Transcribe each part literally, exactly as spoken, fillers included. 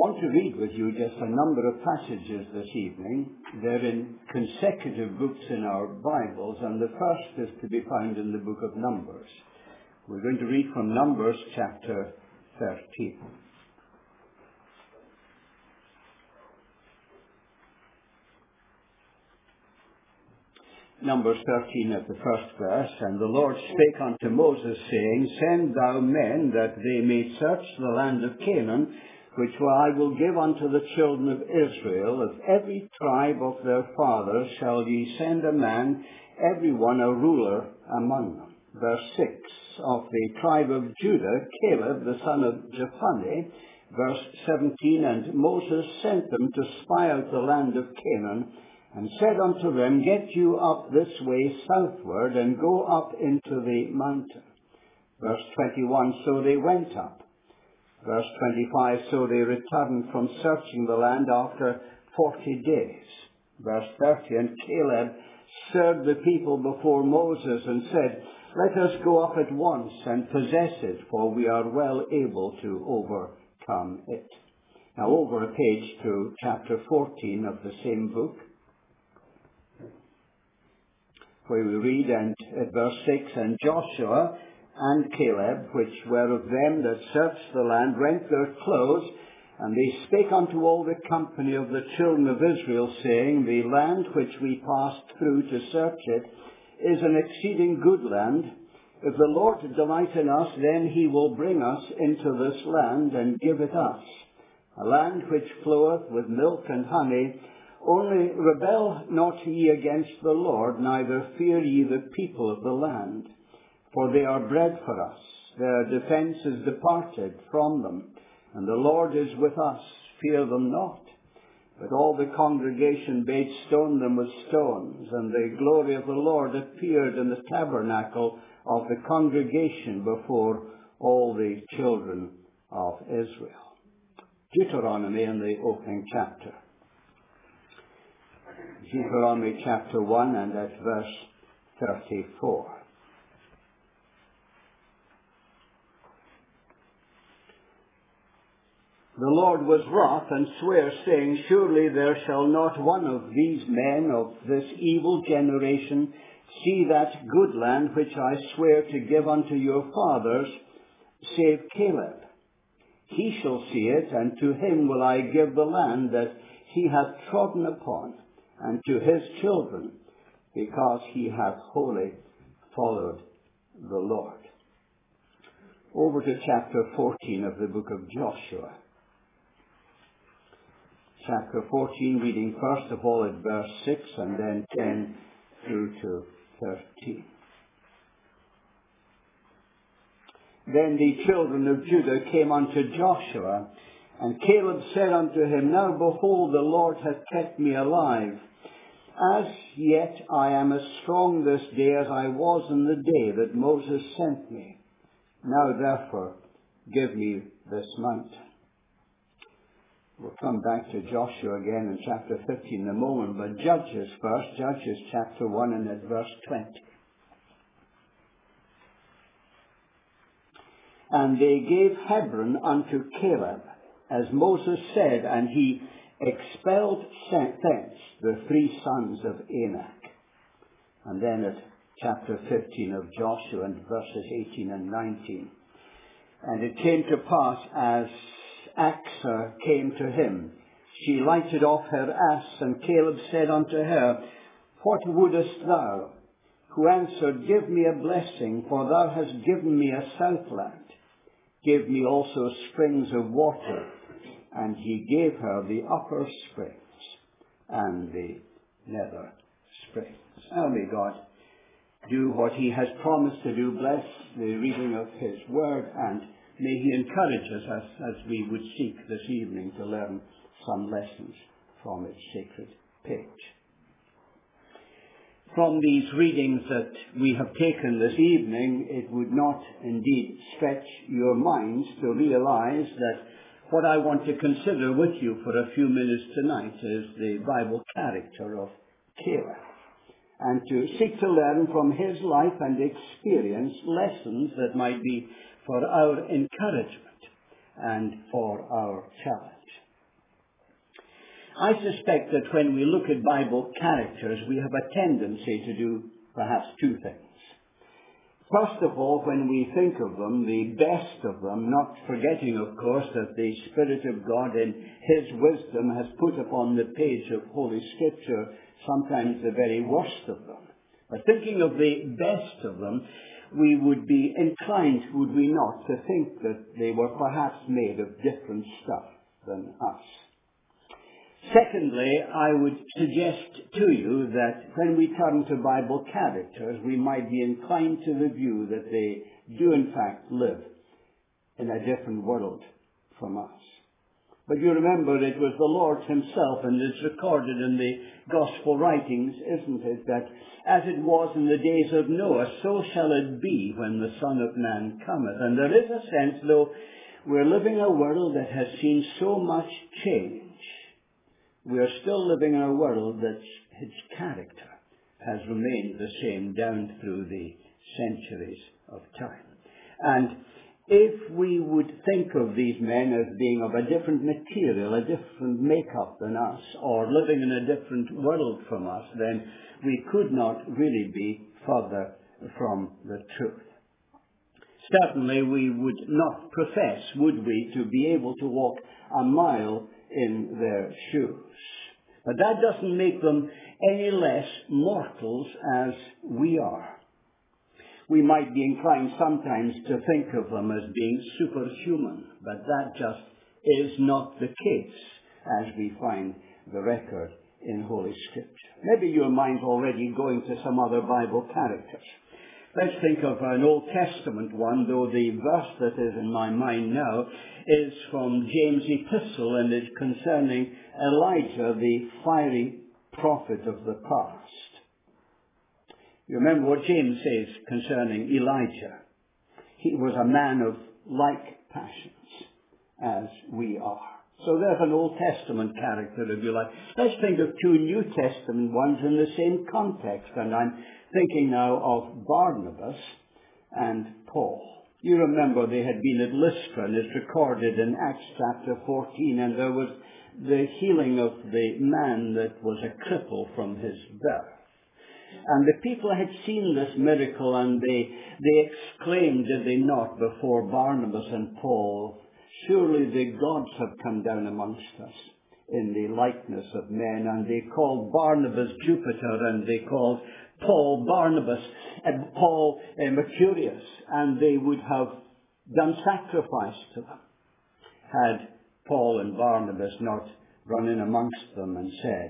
want to read with you just a number of passages this evening. They're in consecutive books in our Bibles, and the first is to be found in the book of Numbers. We're going to read from Numbers chapter thirteen. Numbers thirteen at the first verse. And the Lord spake unto Moses, saying, Send thou men, that they may search the land of Canaan, which I will give unto the children of Israel. Of every tribe of their fathers shall ye send a man, every one a ruler among them. Verse six. Of the tribe of Judah, Caleb the son of Jephunneh. Verse seventeen. And Moses sent them to spy out the land of Canaan, and said unto them, Get you up this way southward, and go up into the mountain. Verse twenty-one. So they went up. Verse twenty-five. So they returned from searching the land after forty days. Verse thirty. And Caleb stirred the people before Moses, and said, Let us go up at once and possess it, for we are well able to overcome it. Now over a page to chapter fourteen of the same book, where we read, and at verse six, And Joshua and Caleb, which were of them that searched the land, rent their clothes, and they spake unto all the company of the children of Israel, saying, The land which we passed through to search it is an exceeding good land. If the Lord delight in us, then he will bring us into this land, and give it us, a land which floweth with milk and honey. Only rebel not ye against the Lord, neither fear ye the people of the land. For they are bread for us. Their defence is departed from them, and the Lord is with us. Fear them not. But all the congregation bade stone them with stones, and the glory of the Lord appeared in the tabernacle of the congregation before all the children of Israel. Deuteronomy in the opening chapter. Deuteronomy chapter one and at verse thirty-four. The Lord was wroth and sware, saying, Surely there shall not one of these men of this evil generation see that good land which I swear to give unto your fathers, save Caleb. He shall see it, and to him will I give the land that he hath trodden upon, and to his children, because he hath wholly followed the Lord. Over to chapter fourteen of the book of Joshua. Chapter fourteen, reading first of all at verse six and then ten through to thirteen. Then the children of Judah came unto Joshua, and Caleb said unto him, Now behold, the Lord hath kept me alive. As yet I am as strong this day as I was in the day that Moses sent me. Now therefore give me this mountain. We'll come back to Joshua again in chapter fifteen in a moment, but Judges first, Judges chapter one and at verse twenty. And they gave Hebron unto Caleb, as Moses said, and he expelled thence the three sons of Anak. And then at chapter fifteen of Joshua and verses eighteen and nineteen. And it came to pass, as Achsah came to him, she lighted off her ass, and Caleb said unto her, What wouldest thou? Who answered, Give me a blessing, for thou hast given me a southland. Give me also springs of water. And he gave her the upper springs and the nether springs. Now may God do what he has promised to do. Bless the reading of his word, and may he encourage us as, as we would seek this evening to learn some lessons from its sacred page. From these readings that we have taken this evening, it would not indeed stretch your minds to realize that what I want to consider with you for a few minutes tonight is the Bible character of Caleb, and to seek to learn from his life and experience lessons that might be for our encouragement and for our challenge. I suspect that when we look at Bible characters, we have a tendency to do perhaps two things. First of all, when we think of them, the best of them, not forgetting, of course, that the Spirit of God in His wisdom has put upon the page of Holy Scripture sometimes the very worst of them. But thinking of the best of them, we would be inclined, would we not, to think that they were perhaps made of different stuff than us. Secondly, I would suggest to you that when we turn to Bible characters, we might be inclined to the view that they do in fact live in a different world from us. But you remember it was the Lord Himself, and it's recorded in the Gospel writings, isn't it, that as it was in the days of Noah, so shall it be when the Son of Man cometh. And there is a sense, though we're living in a world that has seen so much change, we are still living in a world that its character has remained the same down through the centuries of time. And if we would think of these men as being of a different material, a different makeup than us, or living in a different world from us, then we could not really be further from the truth. Certainly we would not profess, would we, to be able to walk a mile in their shoes. But that doesn't make them any less mortals as we are. We might be inclined sometimes to think of them as being superhuman, but that just is not the case as we find the record in Holy Scripture. Maybe your mind's already going to some other Bible characters. Let's think of an Old Testament one, though the verse that is in my mind now is from James' epistle, and is concerning Elijah, the fiery prophet of the past. You remember what James says concerning Elijah. He was a man of like passions as we are. So there's an Old Testament character, if you like. Let's think of two New Testament ones in the same context. And I'm thinking now of Barnabas and Paul. You remember they had been at Lystra, and it's recorded in Acts chapter fourteen, and there was the healing of the man that was a cripple from his birth. And the people had seen this miracle, and they, they exclaimed, did they not, before Barnabas and Paul, surely the gods have come down amongst us in the likeness of men. And they called Barnabas Jupiter, and they called Paul Barnabas, and Paul uh, Mercurius, and they would have done sacrifice to them had Paul and Barnabas not run in amongst them and said,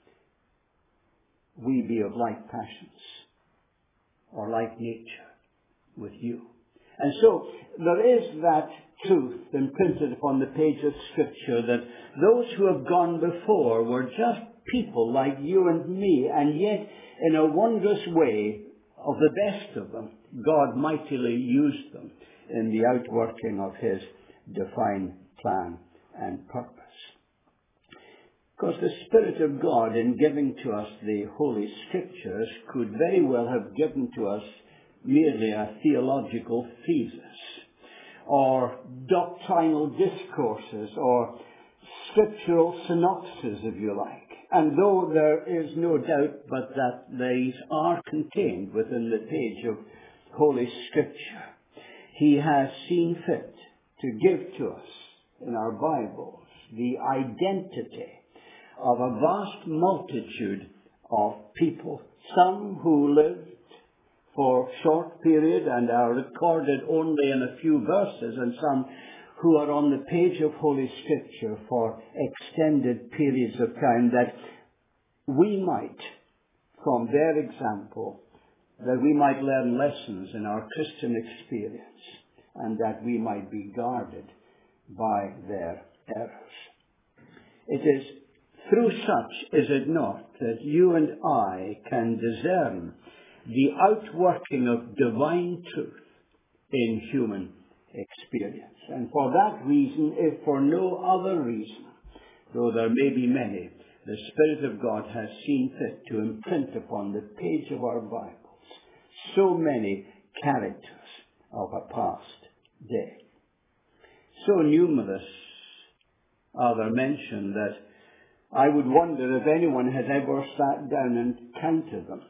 we be of like passions or like nature with you. And so there is that truth imprinted upon the page of Scripture that those who have gone before were just people like you and me, and yet in a wondrous way, of the best of them, God mightily used them in the outworking of His divine plan and purpose. Because the Spirit of God, in giving to us the Holy Scriptures, could very well have given to us merely a theological thesis, or doctrinal discourses, or scriptural synopses, if you like. And though there is no doubt but that these are contained within the page of Holy Scripture, He has seen fit to give to us in our Bibles the identity of a vast multitude of people, some who lived for short period and are recorded only in a few verses, and some who are on the page of Holy Scripture for extended periods of time, that we might, from their example, that we might learn lessons in our Christian experience, and that we might be guarded by their errors. It is through such, is it not, that you and I can discern the outworking of divine truth in human experience. And for that reason, if for no other reason, though there may be many, the Spirit of God has seen fit to imprint upon the page of our Bibles so many characters of a past day. So numerous are there mentioned that I would wonder if anyone has ever sat down and counted them.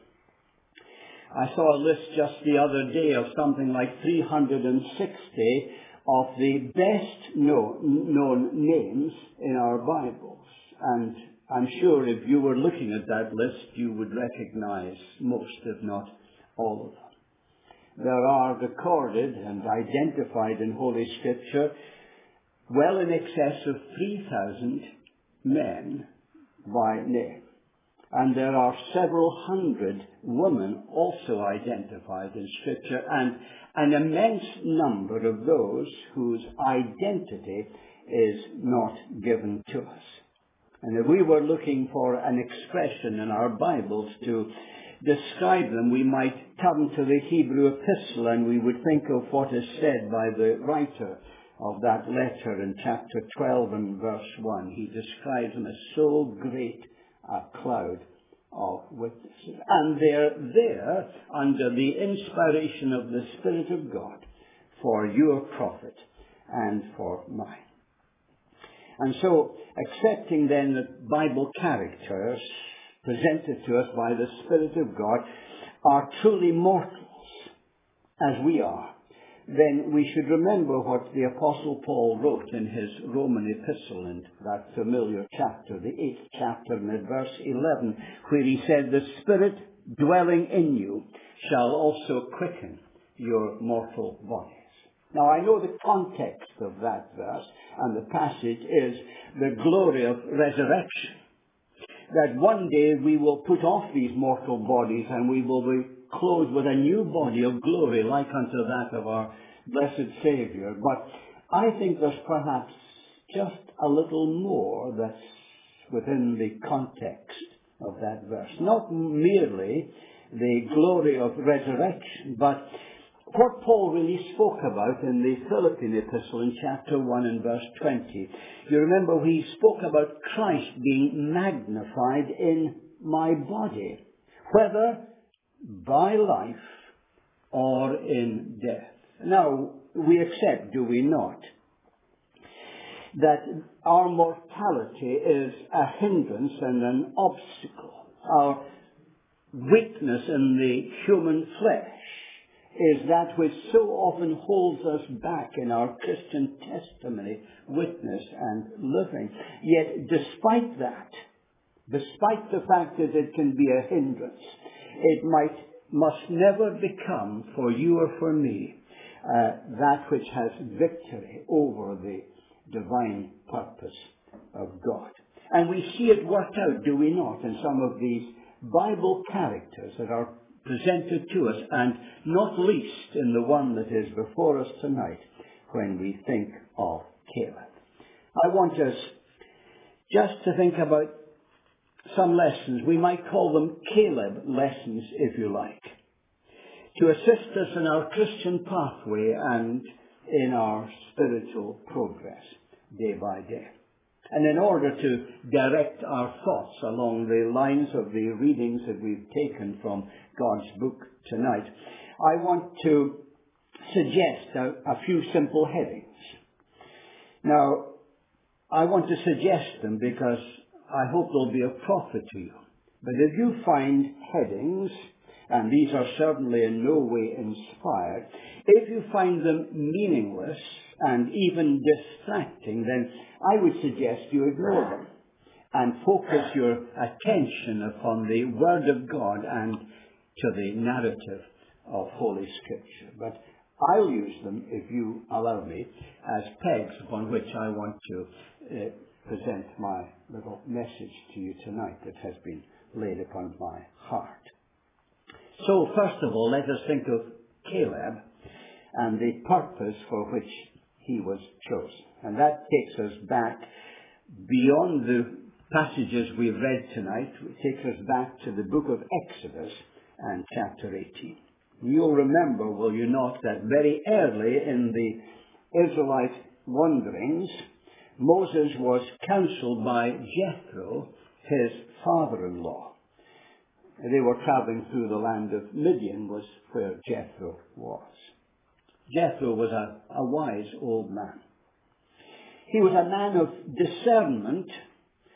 I saw a list just the other day of something like three hundred sixty of the best known, known names in our Bibles. And I'm sure if you were looking at that list, you would recognize most, if not all of them. There are recorded and identified in Holy Scripture well in excess of three thousand men by name. And there are several hundred women also identified in Scripture, and an immense number of those whose identity is not given to us. And if we were looking for an expression in our Bibles to describe them, we might come to the Hebrew epistle and we would think of what is said by the writer of that letter in chapter twelve and verse one. He describes them as so great a cloud of witnesses. And they're there under the inspiration of the Spirit of God for your profit and for mine. And so, accepting then that Bible characters presented to us by the Spirit of God are truly mortals, as we are, then we should remember what the Apostle Paul wrote in his Roman epistle in that familiar chapter, the eighth chapter, and at verse eleven, where he said, "The Spirit dwelling in you shall also quicken your mortal bodies." Now, I know the context of that verse and the passage is the glory of resurrection. That one day we will put off these mortal bodies and we will be clothed with a new body of glory like unto that of our blessed Saviour. But I think there's perhaps just a little more that's within the context of that verse. Not merely the glory of resurrection, but what Paul really spoke about in the Philippian epistle in chapter one and verse twenty. You remember he spoke about Christ being magnified in my body, whether by life or in death. Now, we accept, do we not, that our mortality is a hindrance and an obstacle. Our weakness in the human flesh is that which so often holds us back in our Christian testimony, witness, and living. Yet, despite that, despite the fact that it can be a hindrance, it might, must never become, for you or for me, uh, that which has victory over the divine purpose of God. And we see it worked out, do we not, in some of these Bible characters that are presented to us, and not least in the one that is before us tonight when we think of Caleb. I want us just to think about some lessons. We might call them Caleb lessons, if you like, to assist us in our Christian pathway and in our spiritual progress day by day. And in order to direct our thoughts along the lines of the readings that we've taken from God's book tonight, I want to suggest a, a few simple headings. Now, I want to suggest them because I hope they'll be a profit to you. But if you find headings, and these are certainly in no way inspired, if you find them meaningless and even distracting, then I would suggest you ignore them and focus your attention upon the Word of God and to the narrative of Holy Scripture. But I'll use them, if you allow me, as pegs upon which I want to uh, present my little message to you tonight that has been laid upon my heart. So, first of all, let us think of Caleb and the purpose for which he was chosen. And that takes us back beyond the passages we've read tonight. It takes us back to the book of Exodus and chapter eighteen. You'll remember, will you not, that very early in the Israelite wanderings, Moses was counseled by Jethro, his father-in-law. They were traveling through the land of Midian, was where Jethro was. Jethro was a, a wise old man. He was a man of discernment,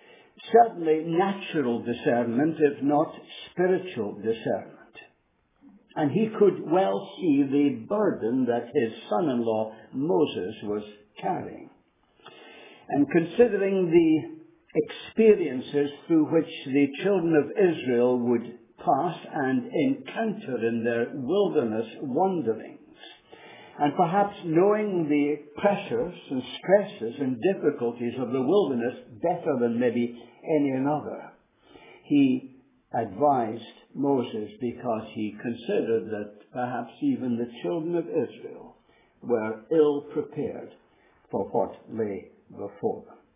certainly natural discernment, if not spiritual discernment. And he could well see the burden that his son-in-law Moses was carrying. And considering the experiences through which the children of Israel would pass and encounter in their wilderness wanderings, and perhaps knowing the pressures and stresses and difficulties of the wilderness better than maybe any another, he advised Moses because he considered that perhaps even the children of Israel were ill prepared for what lay before them.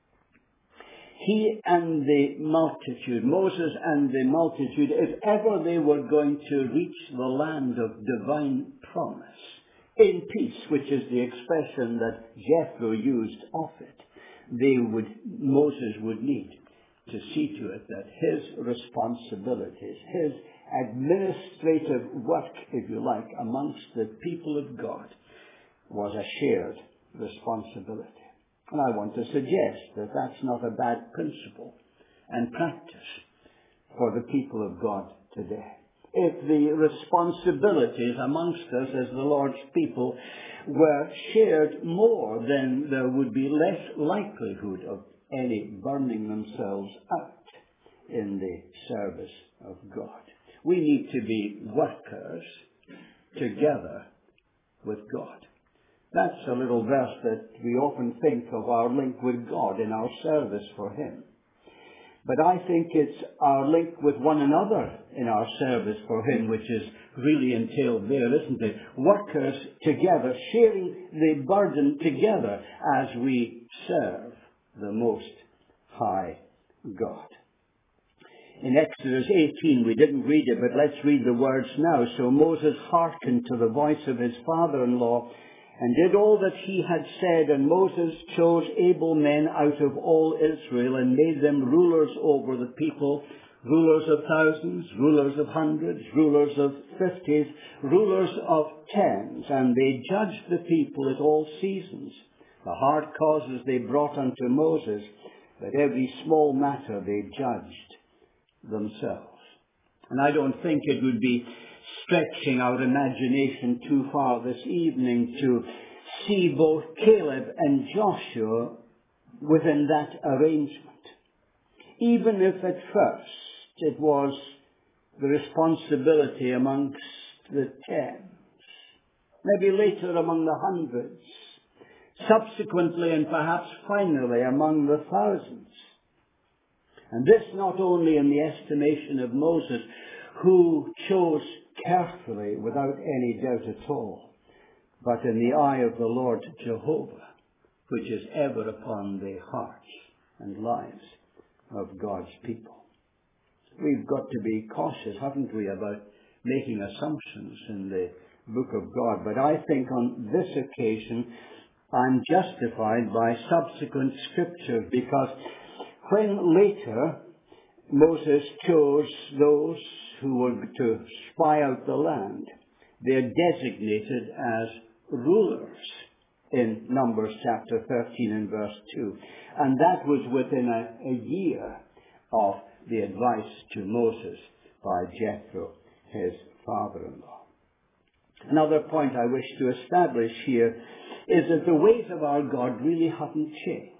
He and the multitude, Moses and the multitude, if ever they were going to reach the land of divine promise, in peace, which is the expression that Jethro used of it, they would, Moses would need to see to it that his responsibilities, his administrative work, if you like, amongst the people of God was a shared responsibility. And I want to suggest that that's not a bad principle and practice for the people of God today. If the responsibilities amongst us as the Lord's people were shared more, then there would be less likelihood of any burning themselves out in the service of God. We need to be workers together with God. That's a little verse that we often think of our link with God in our service for Him. But I think it's our link with one another in our service for Him, which is really entailed there, isn't it? Workers together, sharing the burden together as we serve the Most High God. In Exodus eighteen, we didn't read it, but let's read the words now. So Moses hearkened to the voice of his father-in-law and did all that he had said, and Moses chose able men out of all Israel and made them rulers over the people, rulers of thousands, rulers of hundreds, rulers of fifties, rulers of tens, and they judged the people at all seasons. The hard causes they brought unto Moses, but every small matter they judged themselves. And I don't think it would be stretching our imagination too far this evening to see both Caleb and Joshua within that arrangement. Even if at first it was the responsibility amongst the tens, maybe later among the hundreds, subsequently and perhaps finally among the thousands. And this not only in the estimation of Moses, who chose carefully without any doubt at all, but in the eye of the Lord Jehovah, which is ever upon the hearts and lives of God's people. We've got to be cautious, haven't we, about making assumptions in the book of God. But I think on this occasion, I'm justified by subsequent scripture, because when later Moses chose those who were to spy out the land, they're designated as rulers in Numbers chapter thirteen and verse two. And that was within a, a year of the advice to Moses by Jethro, his father-in-law. Another point I wish to establish here is that the ways of our God really haven't changed.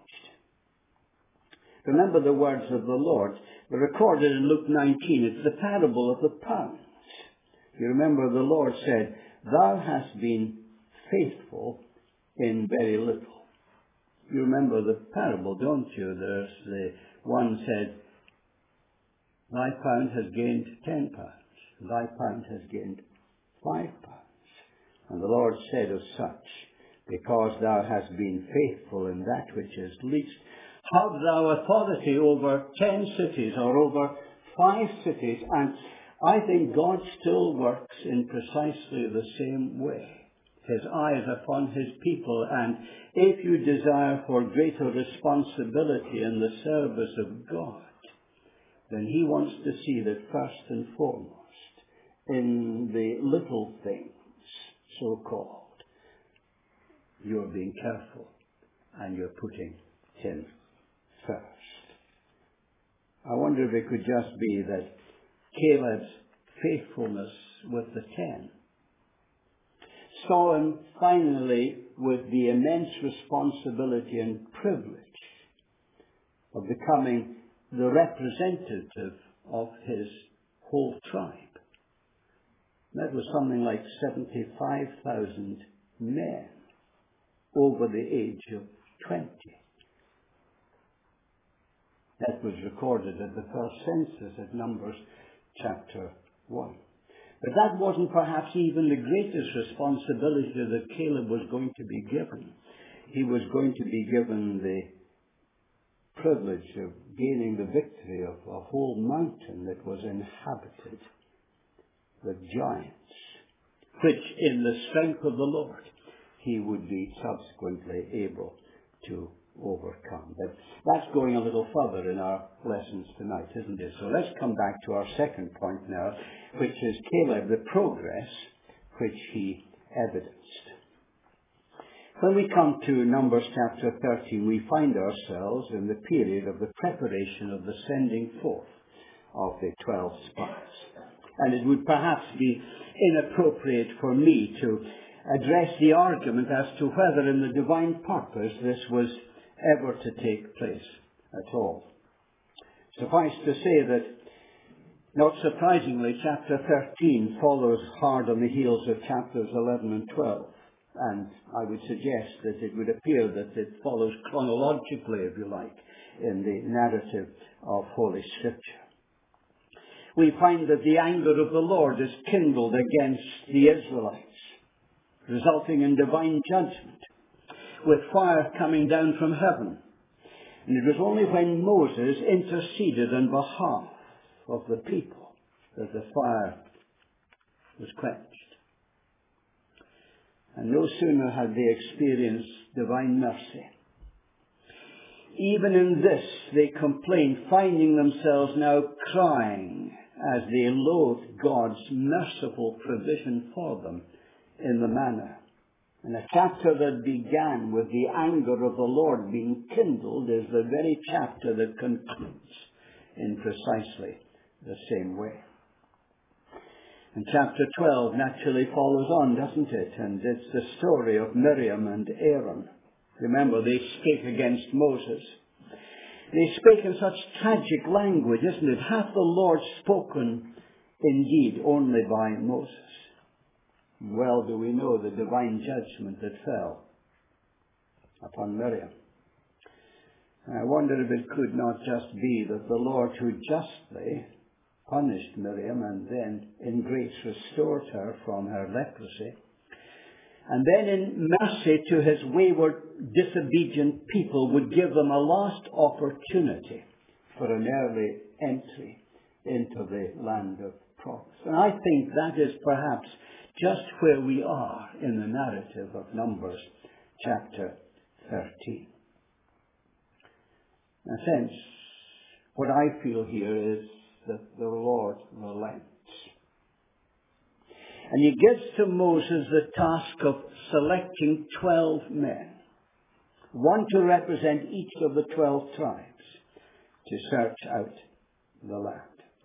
Remember the words of the Lord. They're recorded in Luke nineteen. It's the parable of the pounds. You remember the Lord said, "Thou hast been faithful in very little." You remember the parable, don't you? There's the one said, "Thy pound has gained ten pounds. Thy pound has gained five pounds." And the Lord said of such, "Because thou hast been faithful in that which is least, have thou authority over ten cities or over five cities." And I think God still works in precisely the same way. His eyes upon His people, and if you desire for greater responsibility in the service of God, then He wants to see that first and foremost, in the little things, so-called, you're being careful and you're putting Him first. I wonder if it could just be that Caleb's faithfulness with the ten saw him finally with the immense responsibility and privilege of becoming the representative of his whole tribe. That was something like seventy-five thousand men over the age of twenty. That was recorded at the first census at Numbers chapter one. But that wasn't perhaps even the greatest responsibility that Caleb was going to be given. He was going to be given the privilege of gaining the victory of a whole mountain that was inhabited with giants, which in the strength of the Lord he would be subsequently able to overcome. But that's going a little further in our lessons tonight, isn't it? So let's come back to our second point now, which is Caleb, the progress which he evidenced. When we come to Numbers chapter thirteen, we find ourselves in the period of the preparation of the sending forth of the twelve spies. And it would perhaps be inappropriate for me to address the argument as to whether in the divine purpose this was ever to take place at all. Suffice to say that, not surprisingly, chapter thirteen follows hard on the heels of chapters eleven and twelve. And I would suggest that it would appear that it follows chronologically, if you like, in the narrative of Holy Scripture. We find that the anger of the Lord is kindled against the Israelites, resulting in divine judgment, with fire coming down from heaven. And it was only when Moses interceded on behalf of the people that the fire was quenched. And no sooner had they experienced divine mercy. Even in this they complained, finding themselves now crying as they loathed God's merciful provision for them in the manna. And a chapter that began with the anger of the Lord being kindled is the very chapter that concludes in precisely the same way. And chapter twelve naturally follows on, doesn't it? And it's the story of Miriam and Aaron. Remember, they spake against Moses. They spake in such tragic language, isn't it? Hath the Lord spoken indeed only by Moses? Well do we know the divine judgment that fell upon Miriam. And I wonder if it could not just be that the Lord, who justly punished Miriam and then in grace restored her from her leprosy, and then in mercy to his wayward, disobedient people, would give them a last opportunity for an early entry into the land of promise. And I think that is perhaps just where we are in the narrative of Numbers chapter thirteen. In a sense, what I feel here is that the Lord relents. And he gives to Moses the task of selecting twelve men, one to represent each of the twelve tribes, to search out the land.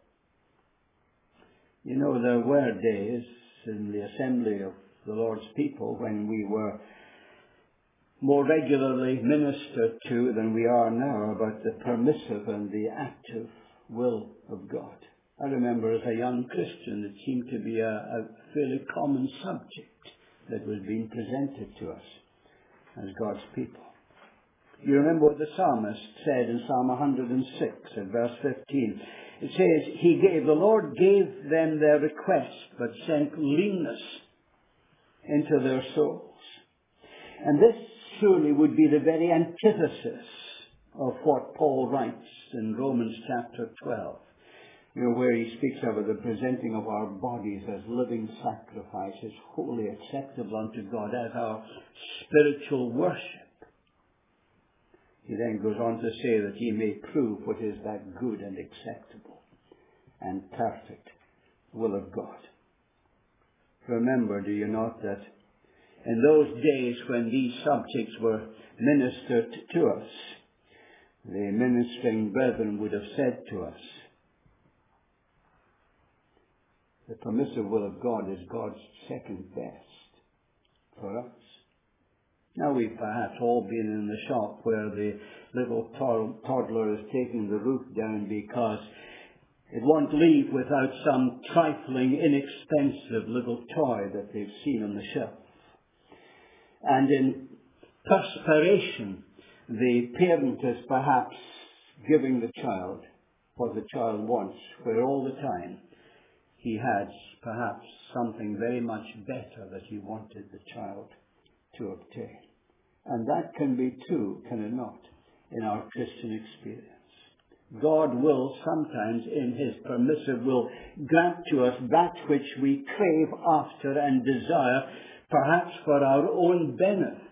You know, there were days in the assembly of the Lord's people when we were more regularly ministered to than we are now about the permissive and the active will of God. I remember as a young Christian it seemed to be a, a fairly common subject that was being presented to us as God's people. You remember what the psalmist said in Psalm one hundred six at verse fifteen. It says, He gave, the Lord gave them their request, but sent leanness into their souls. And this surely would be the very antithesis of what Paul writes in Romans chapter twelve. You know, where he speaks of the presenting of our bodies as living sacrifices, wholly acceptable unto God, as our spiritual worship. He then goes on to say that ye may prove what is that good and acceptable and perfect will of God. Remember, do you not, that in those days when these subjects were ministered to us, the ministering brethren would have said to us, the permissive will of God is God's second best for us. Now, we've perhaps all been in the shop where the little to- toddler is taking the roof down because it won't leave without some trifling, inexpensive little toy that they've seen on the shelf. And in perspiration, the parent is perhaps giving the child what the child wants, where all the time he has perhaps something very much better that he wanted the child to obtain. And that can be true, can it not, in our Christian experience. God will sometimes, in his permissive will, grant to us that which we crave after and desire, perhaps for our own benefit,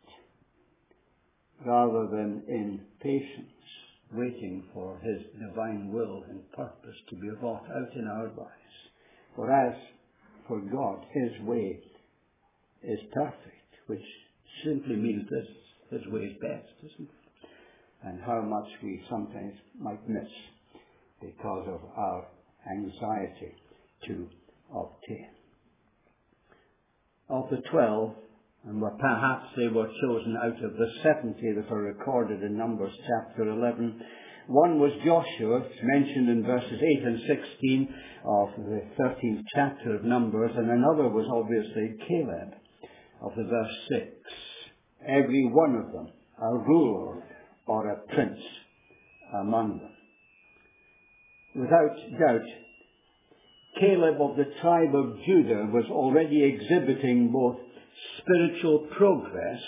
rather than in patience, waiting for his divine will and purpose to be wrought out in our lives. For as for God, his way is perfect, which simply means this, his way is best, isn't it? And how much we sometimes might miss because of our anxiety to obtain. Of the twelve, and perhaps they were chosen out of the seventy that are recorded in Numbers chapter eleven, one was Joshua, mentioned in verses eight and sixteen of the thirteenth chapter of Numbers, and another was obviously Caleb of the verse six. Every one of them a ruler or a prince among them. Without doubt, Caleb of the tribe of Judah was already exhibiting both spiritual progress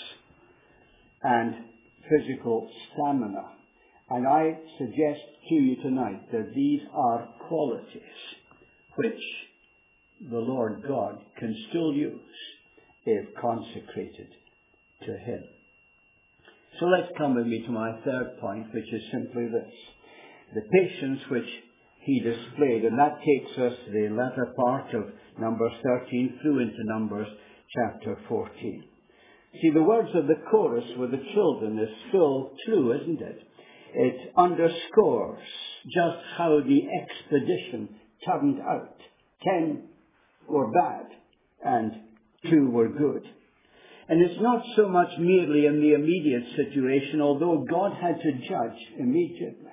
and physical stamina. And I suggest to you tonight that these are qualities which the Lord God can still use if consecrated to him. So let's come with me to my third point, which is simply this. The patience which he displayed, and that takes us to the latter part of Numbers thirteen through into Numbers chapter fourteen. See, the words of the chorus with the children is still true, isn't it? It underscores just how the expedition turned out. Ten were bad and two were good. And it's not so much merely in the immediate situation, although God had to judge immediately,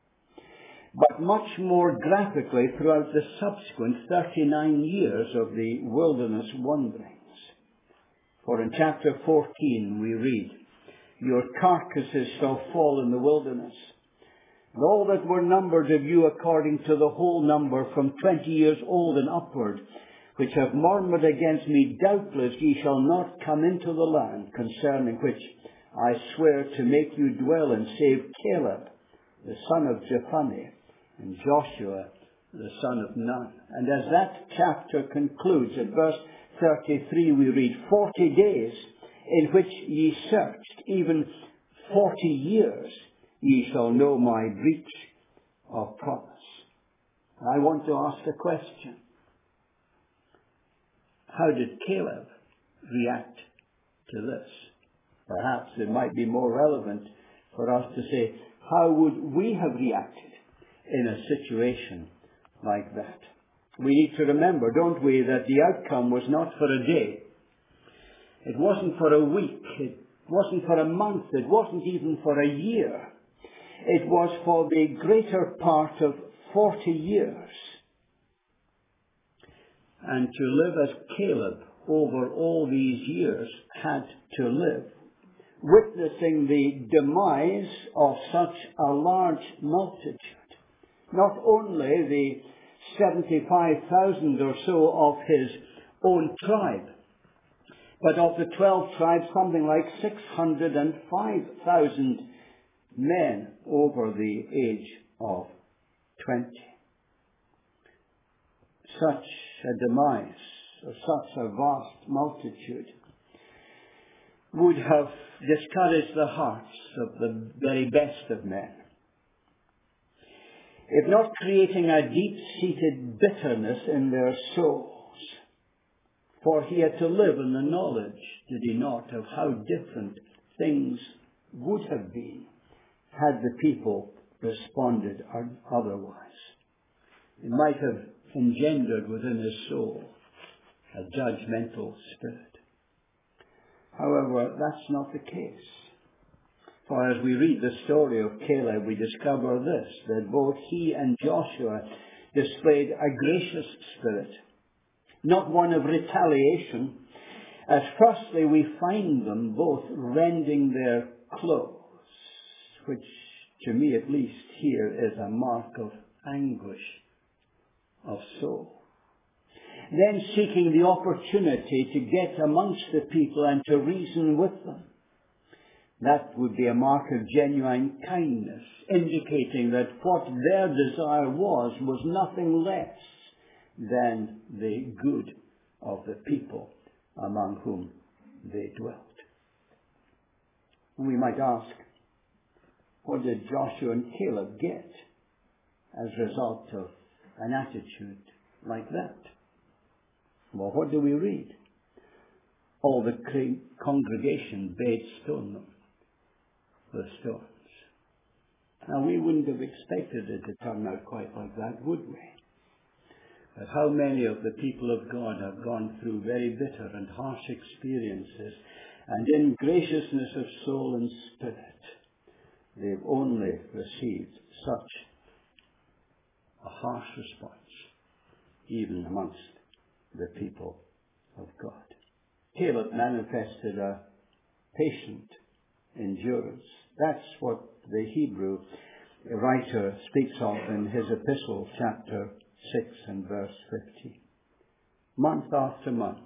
but much more graphically throughout the subsequent thirty-nine years of the wilderness wanderings. For in chapter fourteen we read, "Your carcasses shall fall in the wilderness, and all that were numbered of you according to the whole number from twenty years old and upward, which have murmured against me, doubtless ye shall not come into the land concerning which I swear to make you dwell in, save Caleb, the son of Jephunneh, and Joshua, the son of Nun." And as that chapter concludes, at verse thirty-three, we read, forty days in which ye searched, even forty years, ye shall know my breach of promise. I want to ask a question. How did Caleb react to this? Perhaps it might be more relevant for us to say, how would we have reacted in a situation like that? We need to remember, don't we, that the outcome was not for a day. It wasn't for a week. It wasn't for a month. It wasn't even for a year. It was for the greater part of forty years. And to live as Caleb over all these years had to live, witnessing the demise of such a large multitude. Not only the seventy-five thousand or so of his own tribe, but of the twelve tribes, something like six hundred five thousand men over the age of twenty. Such a demise of such a vast multitude would have discouraged the hearts of the very best of men, if not creating a deep-seated bitterness in their souls. For he had to live in the knowledge, did he not, of how different things would have been had the people responded otherwise. It might have engendered within his soul a judgmental spirit. However, that's not the case. For as we read the story of Caleb, we discover this, that both he and Joshua displayed a gracious spirit, not one of retaliation, as firstly we find them both rending their clothes, which to me at least here is a mark of anguish of soul. Then seeking the opportunity to get amongst the people and to reason with them. That would be a mark of genuine kindness, indicating that what their desire was, was nothing less than the good of the people among whom they dwelt. And we might ask, what did Joshua and Caleb get as a result of an attitude like that? Well, what do we read? All the congregation bade stone them with stones. Now, we wouldn't have expected it to turn out quite like that, would we? But how many of the people of God have gone through very bitter and harsh experiences, and in graciousness of soul and spirit, they've only received such a harsh response, even amongst the people of God. Caleb manifested a patient endurance. That's what the Hebrew writer speaks of in his epistle, chapter six and verse fifty. Month after month,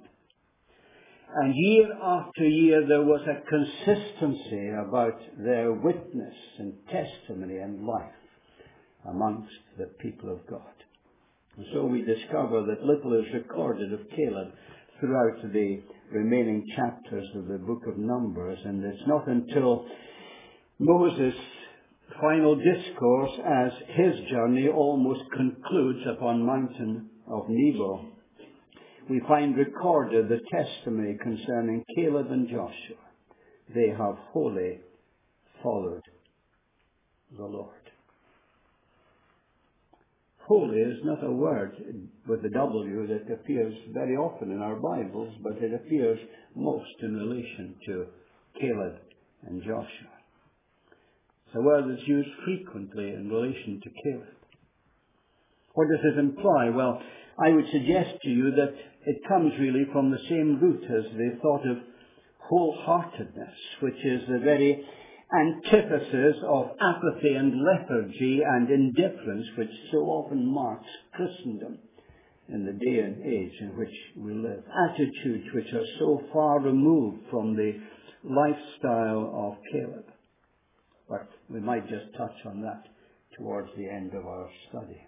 and year after year, there was a consistency about their witness and testimony and life amongst the people of God. And so we discover that little is recorded of Caleb throughout the remaining chapters of the book of Numbers, and it's not until Moses' final discourse as his journey almost concludes upon mountain of Nebo, we find recorded the testimony concerning Caleb and Joshua. They have wholly followed the Lord. Holy is not a word with a W that appears very often in our Bibles, but it appears most in relation to Caleb and Joshua. It's a word that's used frequently in relation to Caleb. What does it imply? Well, I would suggest to you that it comes really from the same root as the thought of wholeheartedness, which is the very antithesis of apathy and lethargy and indifference which so often marks Christendom in the day and age in which we live. Attitudes which are so far removed from the lifestyle of Caleb. But we might just touch on that towards the end of our study.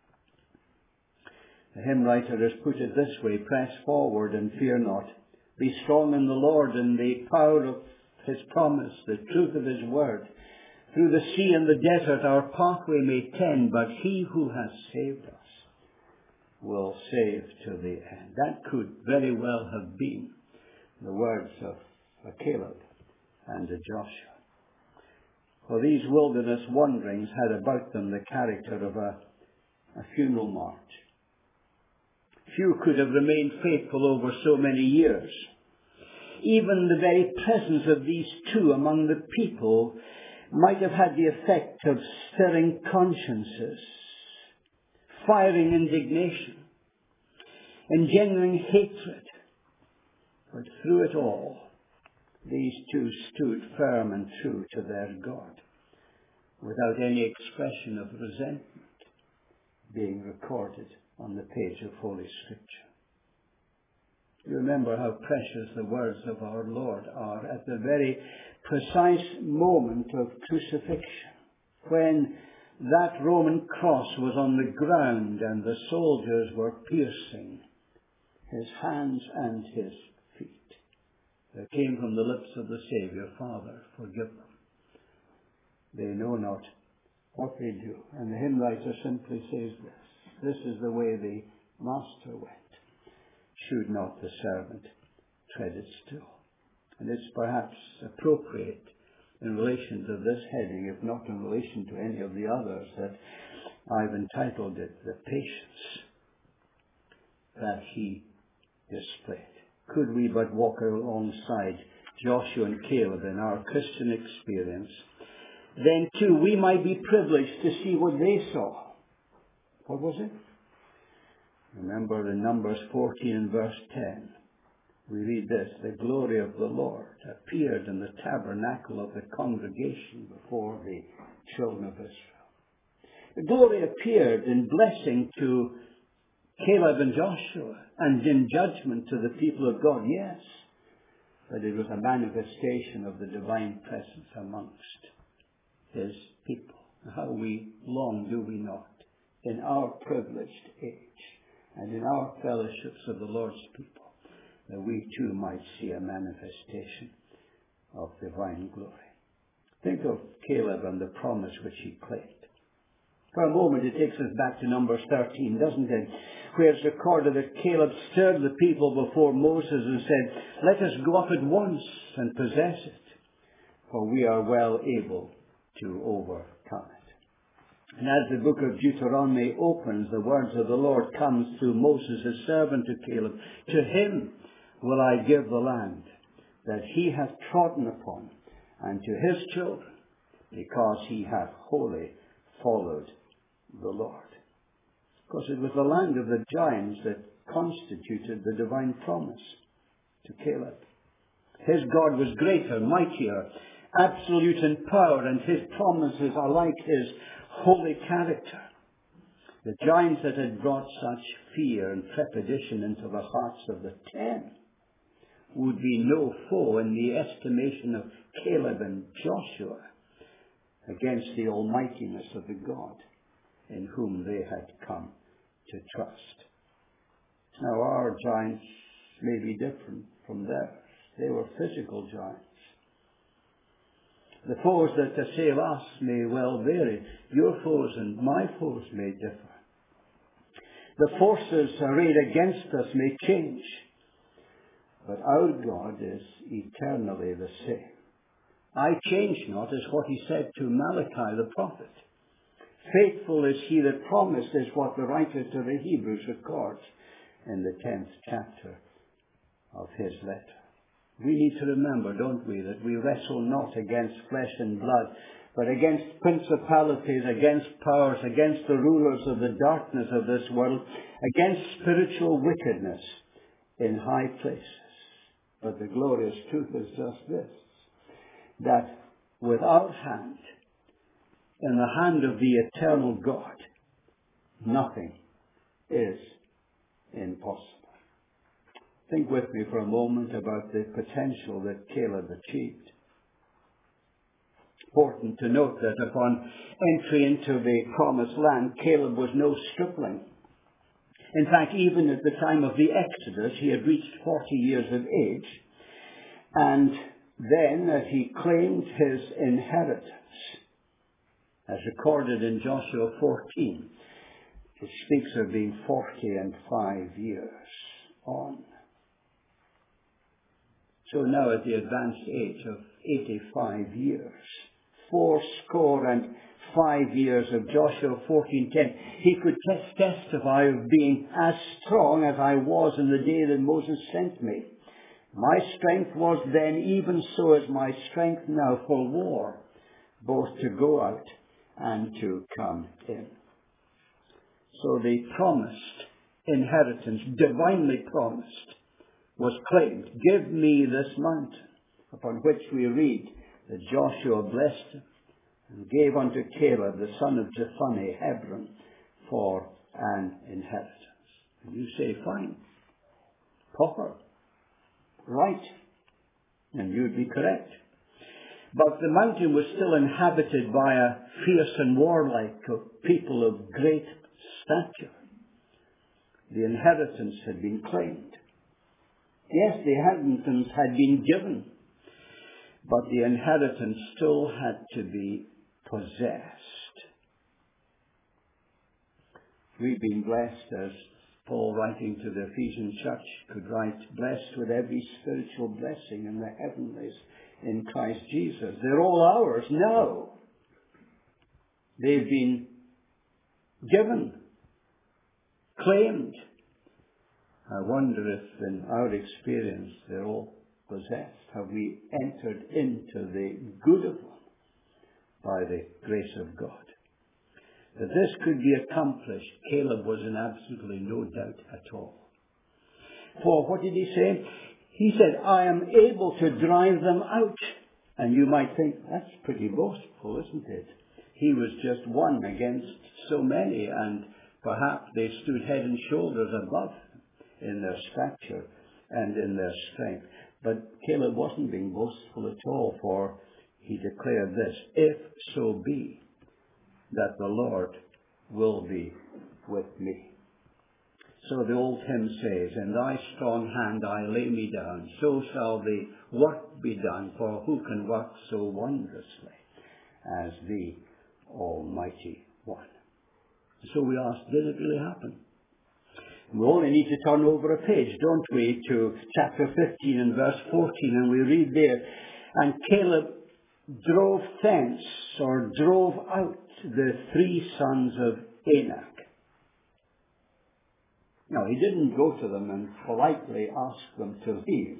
The hymn writer has put it this way: press forward and fear not. Be strong in the Lord and the power of His promise, the truth of His word. Through the sea and the desert our pathway may tend, but He who has saved us will save to the end. That could very well have been the words of a Caleb and a Joshua. For these wilderness wanderings had about them the character of a, a funeral march. Few could have remained faithful over so many years. Even the very presence of these two among the people might have had the effect of stirring consciences, firing indignation, engendering hatred. But through it all, these two stood firm and true to their God, without any expression of resentment being recorded on the page of Holy Scripture. You remember how precious the words of our Lord are at the very precise moment of crucifixion, when that Roman cross was on the ground and the soldiers were piercing His hands and His feet. There came from the lips of the Saviour, Father, forgive them. They know not what they do. And the hymn writer simply says this: this is the way the Master went. Should not the servant tread it still? And it's perhaps appropriate in relation to this heading, if not in relation to any of the others, that I've entitled it, the patience that he displayed. Could we but walk alongside Joshua and Caleb in our Christian experience, then too we might be privileged to see what they saw. What was it? Remember in Numbers fourteen and verse ten, we read this: the glory of the Lord appeared in the tabernacle of the congregation before the children of Israel. The glory appeared in blessing to Caleb and Joshua and in judgment to the people of God, yes. But it was a manifestation of the divine presence amongst his people. How we long, do we not, in our privileged age and in our fellowships of the Lord's people, that we too might see a manifestation of divine glory. Think of Caleb and the promise which he claimed. For a moment it takes us back to Numbers thirteen, doesn't it? Where it's recorded that Caleb stirred the people before Moses and said, let us go up at once and possess it, for we are well able to overcome it. And as the book of Deuteronomy opens, the words of the Lord comes through Moses, his servant, to Caleb. To him will I give the land that he hath trodden upon, and to his children, because he hath wholly followed the Lord. Because it was the land of the giants that constituted the divine promise to Caleb. His God was greater, mightier, absolute in power, and his promises are like his holy character. The giants that had brought such fear and trepidation into the hearts of the ten would be no foe in the estimation of Caleb and Joshua against the almightiness of the God in whom they had come to trust. Now our giants may be different from theirs. They were physical giants. The foes that assail us may well vary. Your foes and my foes may differ. The forces arrayed against us may change. But our God is eternally the same. I change not, is what he said to Malachi the prophet. Faithful is he that promised, is what the writer to the Hebrews records in the tenth chapter of his letter. We need to remember, don't we, that we wrestle not against flesh and blood, but against principalities, against powers, against the rulers of the darkness of this world, against spiritual wickedness in high places. But the glorious truth is just this, that with our hand, in the hand of the eternal God, nothing is impossible. Think with me for a moment about the potential that Caleb achieved. Important to note that upon entry into the promised land, Caleb was no stripling. In fact, even at the time of the Exodus, he had reached forty years of age. And then, as he claimed his inheritance, as recorded in Joshua fourteen, it speaks of being forty and five years on. So now at the advanced age of eighty-five years, four score and five years of Joshua fourteen ten, he could tes- testify of being as strong as I was in the day that Moses sent me. My strength was then, even so is my strength now for war, both to go out and to come in. So the promised inheritance, divinely promised, was claimed. Give me this mountain, upon which we read that Joshua blessed him and gave unto Caleb the son of Jephunneh Hebron for an inheritance. And you say, fine, proper, right, and you'd be correct. But the mountain was still inhabited by a fierce and warlike people of great stature. The inheritance had been claimed. Yes, the inheritance had been given, but the inheritance still had to be possessed. We've been blessed, as Paul, writing to the Ephesian church, could write, blessed with every spiritual blessing in the heavenlies in Christ Jesus. They're all ours now. They've been given, claimed. I wonder if in our experience they're all possessed. Have we entered into the good of them by the grace of God? That this could be accomplished, Caleb was in absolutely no doubt at all. For what did he say? He said, I am able to drive them out. And you might think, that's pretty boastful, isn't it? He was just one against so many, and perhaps they stood head and shoulders above him in their stature and in their strength. But Caleb wasn't being boastful at all, for he declared this, if so be that the Lord will be with me. So the old hymn says, in thy strong hand I lay me down, so shall the work be done, for who can work so wondrously as the Almighty One? So we ask, did it really happen? We only need to turn over a page, don't we, to chapter fifteen and verse fourteen, and we read there, and Caleb drove thence, or drove out, the three sons of Anak. Now, he didn't go to them and politely ask them to leave,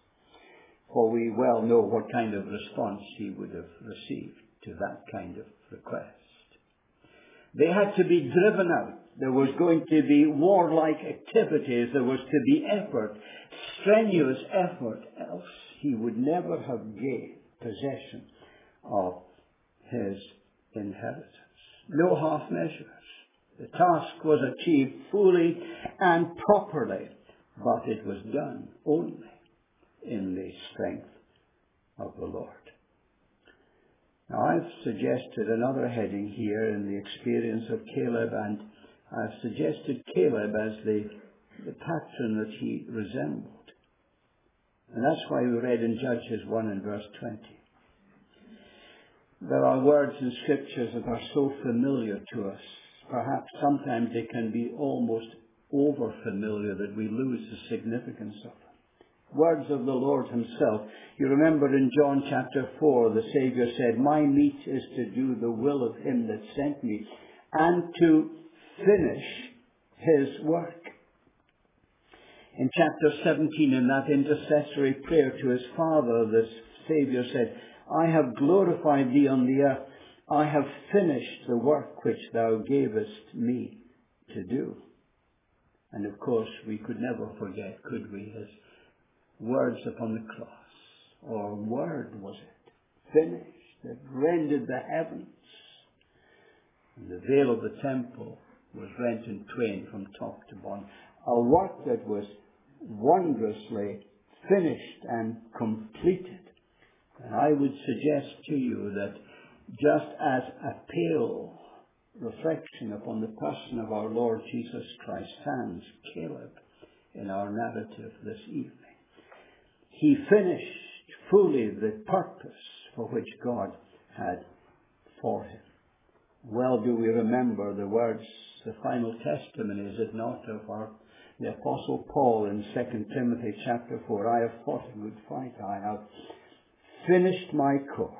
for we well know what kind of response he would have received to that kind of request. They had to be driven out. There was going to be warlike activities. There was to be effort, strenuous effort, else he would never have gained possession of his inheritance. No half measures. The task was achieved fully and properly, but it was done only in the strength of the Lord. Now, I've suggested another heading here in the experience of Caleb, and I've suggested Caleb as the, the pattern that he resembled. And that's why we read in Judges one and verse twenty. There are words in Scriptures that are so familiar to us. Perhaps sometimes they can be almost over-familiar that we lose the significance of them. Words of the Lord himself. You remember in John chapter four, the Saviour said, my meat is to do the will of him that sent me, and to finish his work. In chapter seventeen, in that intercessory prayer to his Father, the Saviour said, I have glorified thee on the earth. I have finished the work which thou gavest me to do. And of course, we could never forget, could we, his words upon the cross. Or word, was it? Finished. That rended the heavens. And the veil of the temple was rent in twain from top to bottom. A work that was wondrously finished and completed. And I would suggest to you that just as a pale reflection upon the person of our Lord Jesus Christ stands Caleb in our narrative this evening. He finished fully the purpose for which God had for him. Well do we remember the words, the final testimony, is it not, of our the Apostle Paul in Second Timothy chapter four. I have fought a good fight. I have finished my course.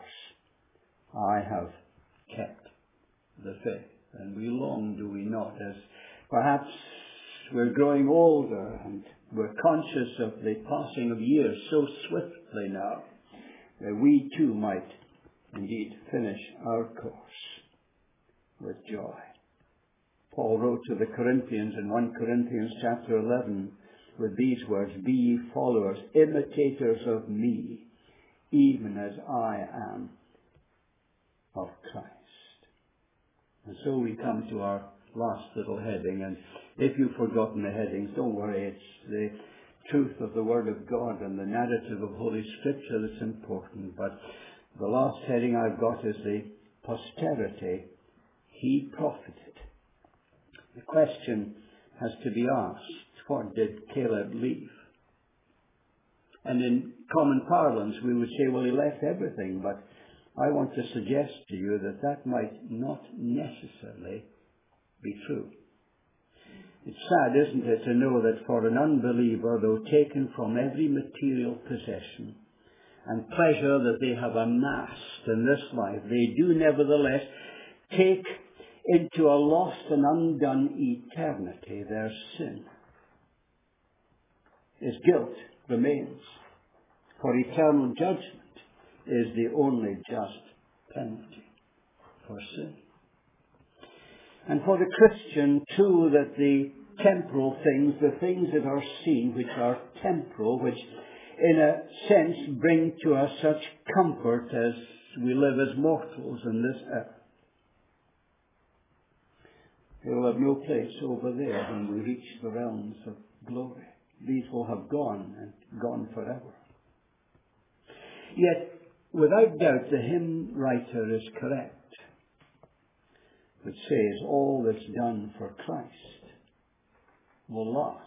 I have kept the faith. And we long, do we not, as perhaps we're growing older and we're conscious of the passing of years so swiftly now, that we too might indeed finish our course with joy. Paul wrote to the Corinthians in First Corinthians chapter eleven with these words, be ye followers, imitators of me, even as I am of Christ. And so we come to our last little heading, and if you've forgotten the headings, don't worry, it's the truth of the Word of God and the narrative of Holy Scripture that's important. But the last heading I've got is the posterity he profited. The question has to be asked, what did Caleb leave? And in common parlance, we would say, well, he left everything, but I want to suggest to you that that might not necessarily be true. It's sad, isn't it, to know that for an unbeliever, though taken from every material possession and pleasure that they have amassed in this life, they do nevertheless take into a lost and undone eternity their sin. His guilt remains, for eternal judgment is the only just penalty for sin. And for the Christian, too, that the temporal things, the things that are seen, which are temporal, which in a sense bring to us such comfort as we live as mortals in this earth, they will have no place over there when we reach the realms of glory. These will have gone and gone forever. Yet, without doubt, the hymn writer is correct, which says all that's done for Christ will last.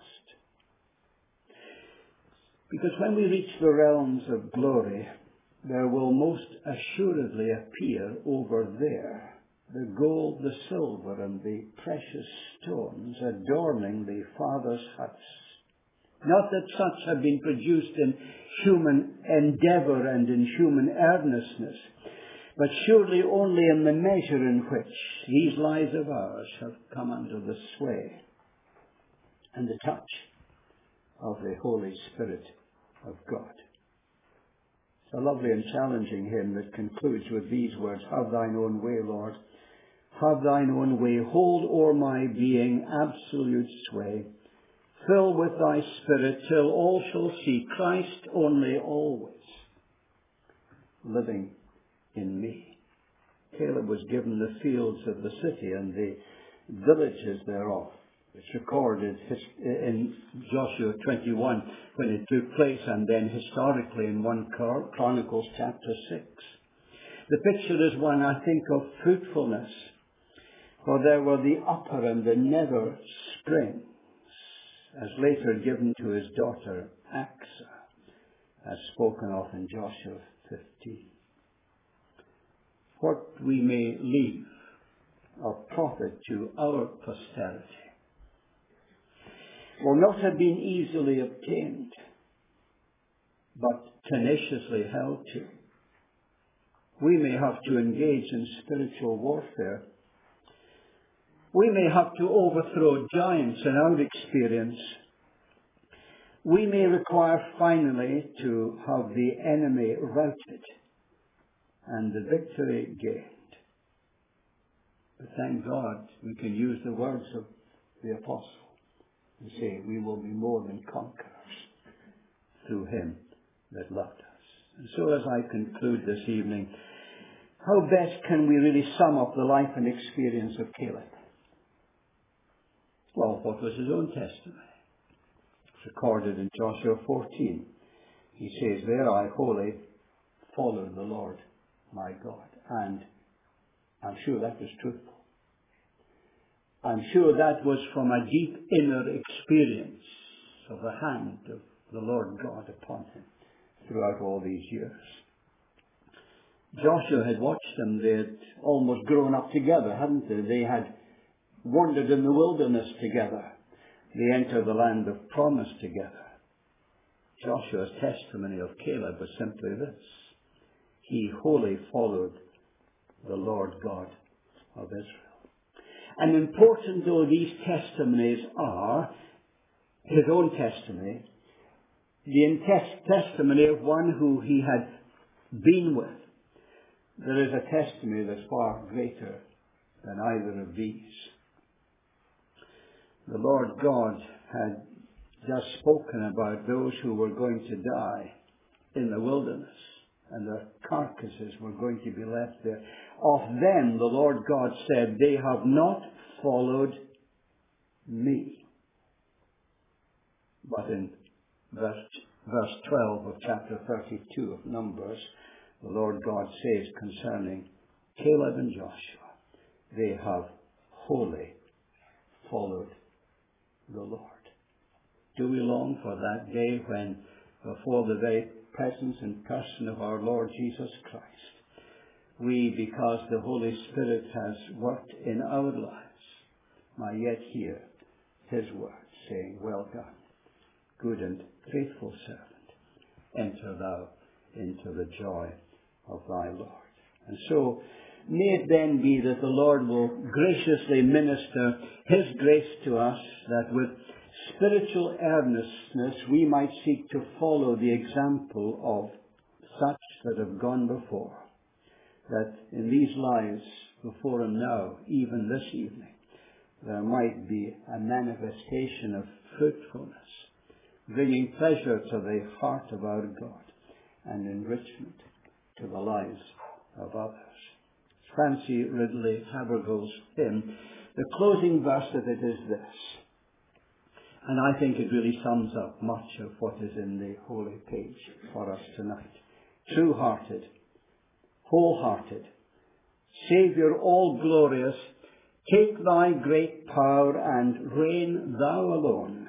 Because when we reach the realms of glory, there will most assuredly appear over there the gold, the silver, and the precious stones adorning the Father's house. Not that such have been produced in human endeavour and in human earnestness, but surely only in the measure in which these lives of ours have come under the sway and the touch of the Holy Spirit of God. It's a lovely and challenging hymn that concludes with these words, "Have thine own way, Lord. Have thine own way. Hold o'er my being absolute sway. Fill with thy Spirit till all shall see Christ only always living in me." Caleb was given the fields of the city and the villages thereof. It's recorded in Joshua twenty-one when it took place, and then historically in First Chronicles chapter six. The picture is one, I think, of fruitfulness, for there were the upper and the nether springs, as later given to his daughter Achsah, as spoken of in Joshua fifteen. What we may leave of profit to our posterity will not have been easily obtained, but tenaciously held to. We may have to engage in spiritual warfare. We may have to overthrow giants in our experience. We may require finally to have the enemy routed and the victory gained. But thank God we can use the words of the apostle and say we will be more than conquerors through him that loved us. And so as I conclude this evening, how best can we really sum up the life and experience of Caleb? Well, what was his own testimony? It's recorded in Joshua fourteen. He says, "There I wholly followed the Lord my God." And I'm sure that was truthful. I'm sure that was from a deep inner experience of the hand of the Lord God upon him throughout all these years. Joshua had watched them. They had almost grown up together, hadn't they? They had wandered in the wilderness together. They entered the land of promise together. Joshua's testimony of Caleb was simply this: he wholly followed the Lord God of Israel. And important though these testimonies are, his own testimony, the testimony of one who he had been with, there is a testimony that's far greater than either of these. The Lord God had just spoken about those who were going to die in the wilderness, and their carcasses were going to be left there. Of them, the Lord God said, "They have not followed me." But in verse, verse twelve of chapter thirty-two of Numbers, the Lord God says concerning Caleb and Joshua, "They have wholly followed the Lord." Do we long for that day when, before the very presence and person of our Lord Jesus Christ, we, because the Holy Spirit has worked in our lives, might yet hear his word saying, "Well done, good and faithful servant, enter thou into the joy of thy Lord. And so, may it then be that the Lord will graciously minister his grace to us, that with spiritual earnestness we might seek to follow the example of such that have gone before, that in these lives before and now, even this evening, there might be a manifestation of fruitfulness, bringing pleasure to the heart of our God and enrichment to the lives of others. Fancy Ridley Havergal's hymn. The closing verse of it is this, and I think it really sums up much of what is in the holy page for us tonight. True-hearted, wholehearted, Saviour all glorious, take thy great power and reign thou alone.